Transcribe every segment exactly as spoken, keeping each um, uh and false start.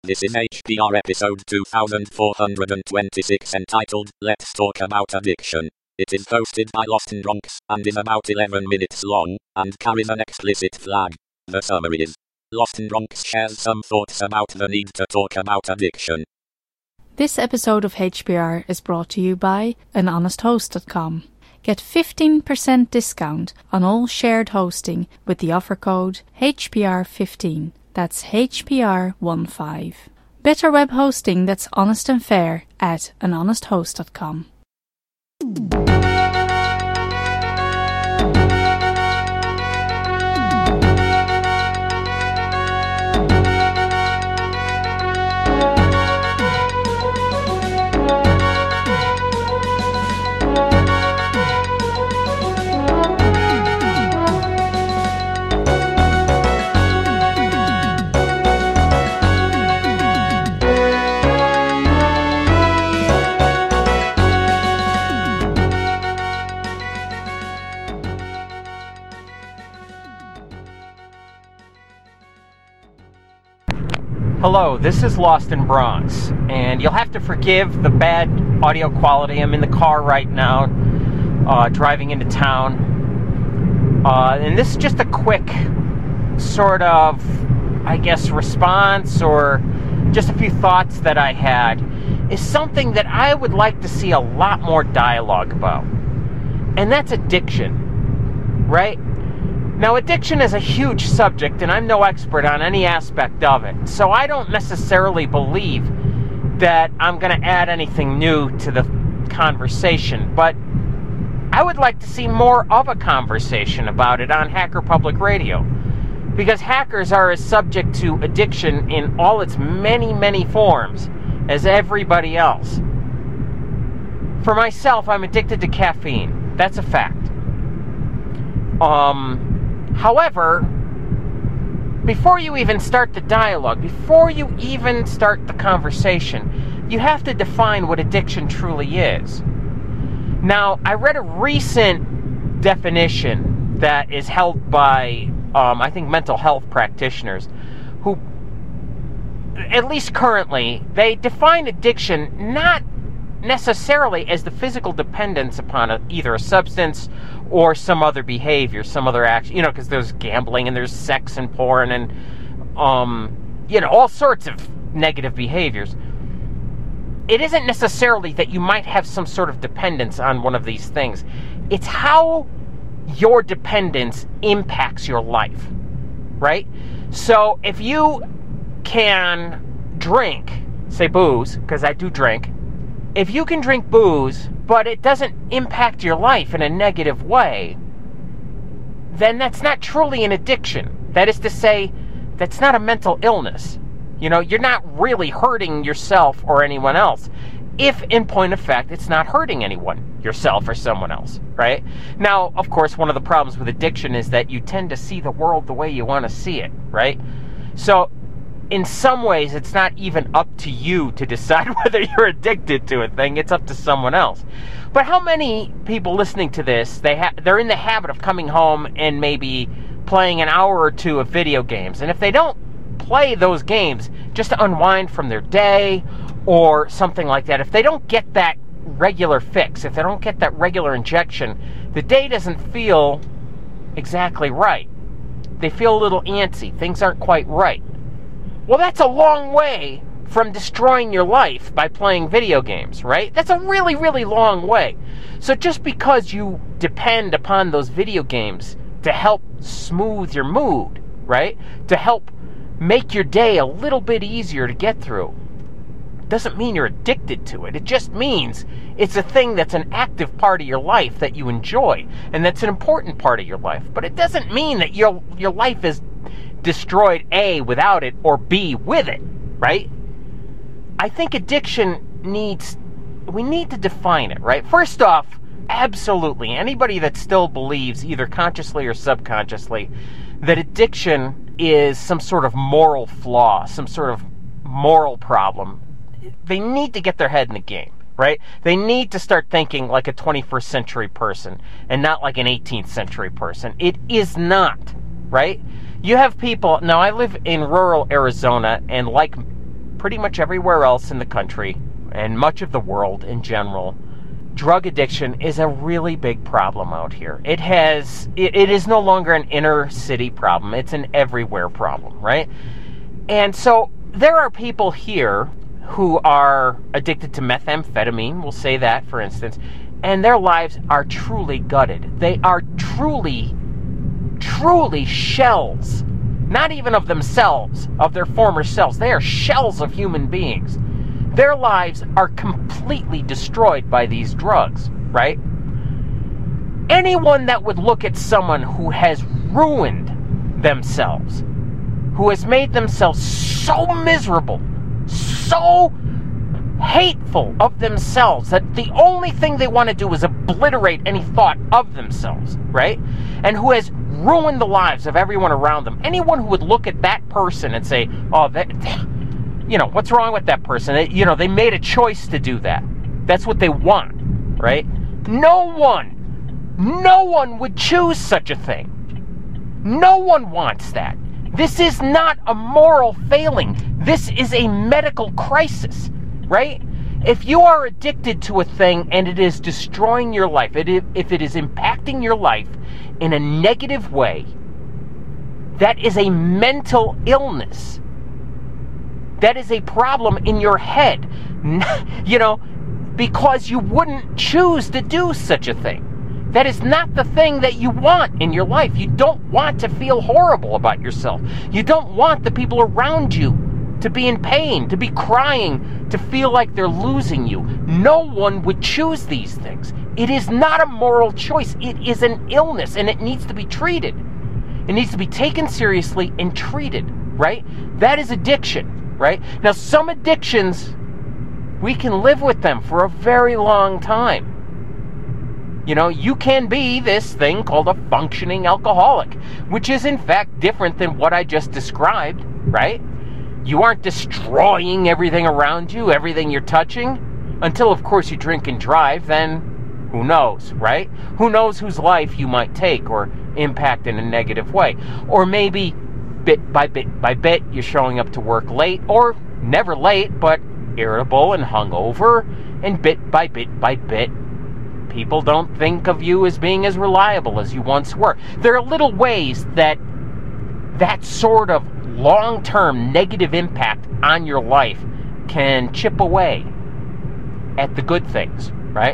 This is H P R episode two thousand four hundred twenty-six entitled Let's Talk About Addiction. It is hosted by Lost in Bronx and is about eleven minutes long and carries an explicit flag. The summary is: Lost in Bronx shares some thoughts about the need to talk about addiction. This episode of H P R is brought to you by an honest host dot com. Get fifteen percent discount on all shared hosting with the offer code H P R fifteen. That's H P R fifteen. Better web hosting that's honest and fair at an honest host dot com. Hello, this is Lost in Bronx, and you'll have to forgive the bad audio quality. I'm in the car right now, uh, driving into town, uh, and this is just a quick sort of, I guess, response or just a few thoughts that I had, is something that I would like to see a lot more dialogue about, and that's addiction, right? Now, addiction is a huge subject, and I'm no expert on any aspect of it, so I don't necessarily believe that I'm going to add anything new to the conversation, but I would like to see more of a conversation about it on Hacker Public Radio, because hackers are as subject to addiction in all its many, many forms as everybody else. For myself, I'm addicted to caffeine. That's a fact. Um... However, before you even start the dialogue, before you even start the conversation, you have to define what addiction truly is. Now, I read a recent definition that is held by, um, I think, mental health practitioners, who, at least currently, they define addiction not necessarily as the physical dependence upon a, either a substance or some other behavior, some other action, you know, because there's gambling and there's sex and porn and, um, you know, all sorts of negative behaviors. It isn't necessarily that you might have some sort of dependence on one of these things. It's how your dependence impacts your life, right? So if you can drink, say booze, because I do drink, if you can drink booze, but it doesn't impact your life in a negative way, then that's not truly an addiction. That is to say, that's not a mental illness. You know, you're not really hurting yourself or anyone else, if, in point of fact, it's not hurting anyone, yourself or someone else, right? Now, of course, one of the problems with addiction is that you tend to see the world the way you want to see it, right? So, in some ways, it's not even up to you to decide whether you're addicted to a thing. It's up to someone else. But how many people listening to this, they ha- they're in the habit of coming home and maybe playing an hour or two of video games. And if they don't play those games just to unwind from their day or something like that, if they don't get that regular fix, if they don't get that regular injection, the day doesn't feel exactly right. They feel a little antsy. Things aren't quite right. Well, that's a long way from destroying your life by playing video games, right? That's a really, really long way. So just because you depend upon those video games to help smooth your mood, right? To help make your day a little bit easier to get through, doesn't mean you're addicted to it. It just means it's a thing that's an active part of your life that you enjoy, and that's an important part of your life. But it doesn't mean that your your life is destroyed, A, without it, or B, with it, right? I think addiction needs, we need to define it, right? First off, absolutely, anybody that still believes, either consciously or subconsciously, that addiction is some sort of moral flaw, some sort of moral problem, they need to get their head in the game, right? They need to start thinking like a twenty-first century person and not like an eighteenth century person. It is not, right? You have people, now I live in rural Arizona, and like pretty much everywhere else in the country and much of the world in general, drug addiction is a really big problem out here. It has, it, it is no longer an inner city problem. It's an everywhere problem, right? And so there are people here who are addicted to methamphetamine, we'll say that, for instance, and their lives are truly gutted. They are truly, truly shells, not even of themselves, of their former selves. They are shells of human beings. Their lives are completely destroyed by these drugs, right? Anyone that would look at someone who has ruined themselves, who has made themselves so miserable, so hateful of themselves, that the only thing they want to do is obliterate any thought of themselves, right? And who has ruined the lives of everyone around them. Anyone who would look at that person and say, oh, that, you know, what's wrong with that person? It, you know, they made a choice to do that. That's what they want, right? No one, no one would choose such a thing. No one wants that. This is not a moral failing. This is a medical crisis, right? If you are addicted to a thing and it is destroying your life, it, if it is impacting your life in a negative way, that is a mental illness. That is a problem in your head, you know, because you wouldn't choose to do such a thing. That is not the thing that you want in your life. You don't want to feel horrible about yourself. You don't want the people around you to be in pain, to be crying, to feel like they're losing you. No one would choose these things. It is not a moral choice. It is an illness, and it needs to be treated. It needs to be taken seriously and treated, right? That is addiction, right? Now, some addictions, we can live with them for a very long time. You know, you can be this thing called a functioning alcoholic, which is in fact different than what I just described, right? You aren't destroying everything around you, everything you're touching, until, of course, you drink and drive. Then who knows, right? Who knows whose life you might take or impact in a negative way. Or maybe bit by bit by bit, you're showing up to work late, or never late, but irritable and hungover, and bit by bit by bit, people don't think of you as being as reliable as you once were. There are little ways that that sort of long-term negative impact on your life can chip away at the good things, right?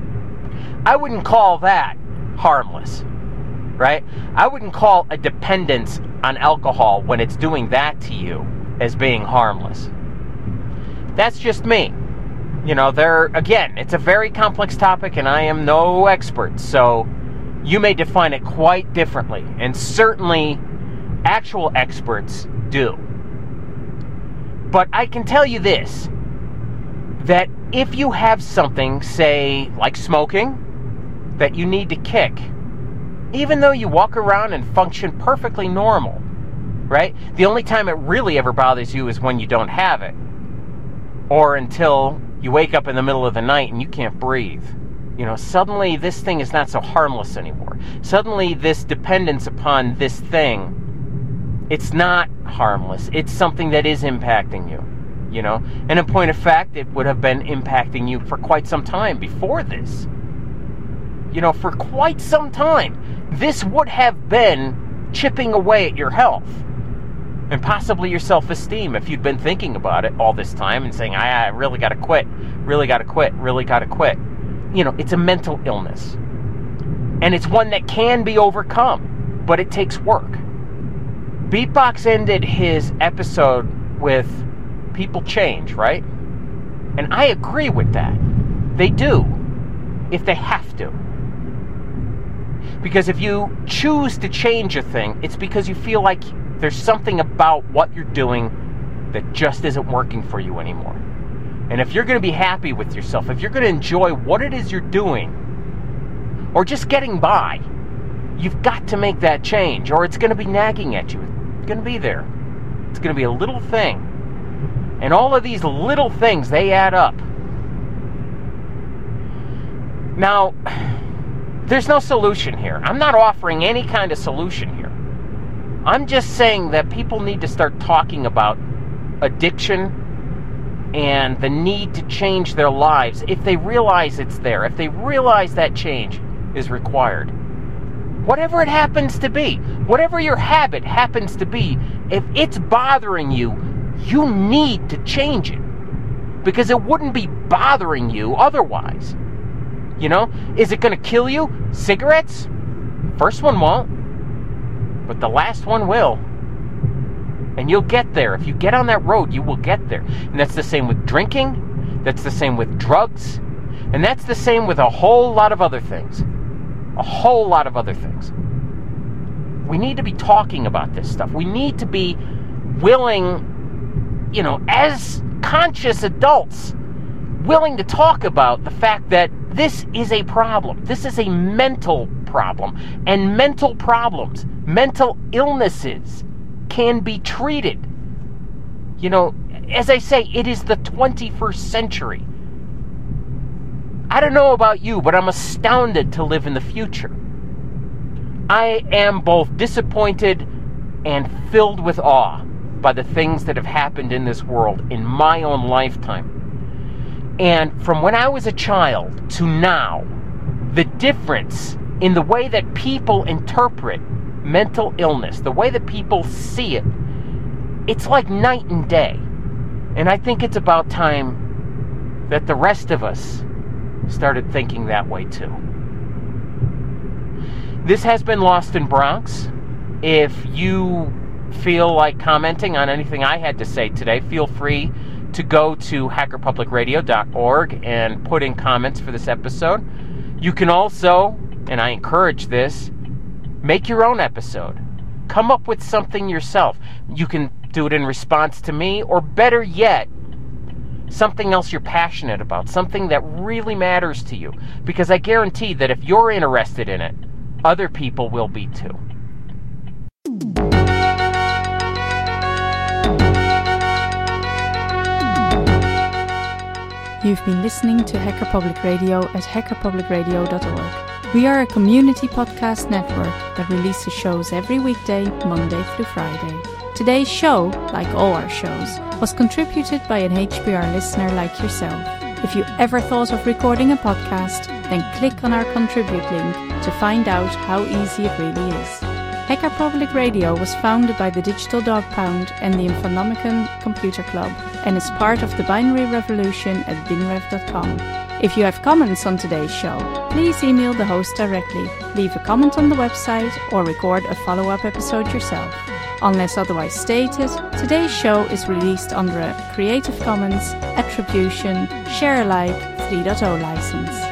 I wouldn't call that harmless, right? I wouldn't call a dependence on alcohol when it's doing that to you as being harmless. That's just me. You know, there, again, it's a very complex topic, and I am no expert, so you may define it quite differently, and certainly actual experts do. But I can tell you this, that if you have something, say, like smoking, that you need to kick, even though you walk around and function perfectly normal, right? The only time it really ever bothers you is when you don't have it, or until you wake up in the middle of the night and you can't breathe. You know, suddenly this thing is not so harmless anymore. Suddenly this dependence upon this thing, it's not harmless. It's something that is impacting you, you know. And in point of fact, it would have been impacting you for quite some time before this. You know, for quite some time. This would have been chipping away at your health. And possibly your self-esteem, if you've been thinking about it all this time and saying, I, I really got to quit, really got to quit, really got to quit. You know, it's a mental illness. And it's one that can be overcome, but it takes work. Beatbox ended his episode with people change, right? And I agree with that. They do, if they have to. Because if you choose to change a thing, it's because you feel like there's something about what you're doing that just isn't working for you anymore. And if you're going to be happy with yourself, if you're going to enjoy what it is you're doing, or just getting by, you've got to make that change, or it's going to be nagging at you. It's going to be there. It's going to be a little thing. And all of these little things, they add up. Now, there's no solution here. I'm not offering any kind of solution here. I'm just saying that people need to start talking about addiction and the need to change their lives, if they realize it's there, if they realize that change is required, whatever it happens to be, whatever your habit happens to be, if it's bothering you, you need to change it. Because it wouldn't be bothering you otherwise. You know? Is it going to kill you? Cigarettes? First one won't. But the last one will. And you'll get there. If you get on that road, you will get there. And that's the same with drinking. That's the same with drugs. And that's the same with a whole lot of other things. A whole lot of other things. We need to be talking about this stuff. We need to be willing, you know, as conscious adults, willing to talk about the fact that this is a problem. This is a mental problem. And mental problems, mental illnesses can be treated. You know, as I say, it is the twenty-first century. I don't know about you, but I'm astounded to live in the future. I am both disappointed and filled with awe by the things that have happened in this world in my own lifetime. And from when I was a child to now, the difference in the way that people interpret mental illness, the way that people see it, it's like night and day. And I think it's about time that the rest of us started thinking that way too. This has been Lost in Bronx. If you feel like commenting on anything I had to say today, feel free to go to hacker public radio dot org and put in comments for this episode. You can also, and I encourage this, make your own episode. Come up with something yourself. You can do it in response to me, or better yet, something else you're passionate about, something that really matters to you. Because I guarantee that if you're interested in it, other people will be too. You've been listening to Hacker Public Radio at hacker public radio dot org. We are a community podcast network that releases shows every weekday, Monday through Friday. Today's show, like all our shows, was contributed by an H P R listener like yourself. If you ever thought of recording a podcast, then click on our contribute link to find out how easy it really is. Hacker Public Radio was founded by the Digital Dog Pound and the Infonomicon Computer Club and is part of the binary revolution at binrev dot com. If you have comments on today's show, please email the host directly, leave a comment on the website, or record a follow-up episode yourself. Unless otherwise stated, today's show is released under a Creative Commons Attribution Share Alike three point oh license.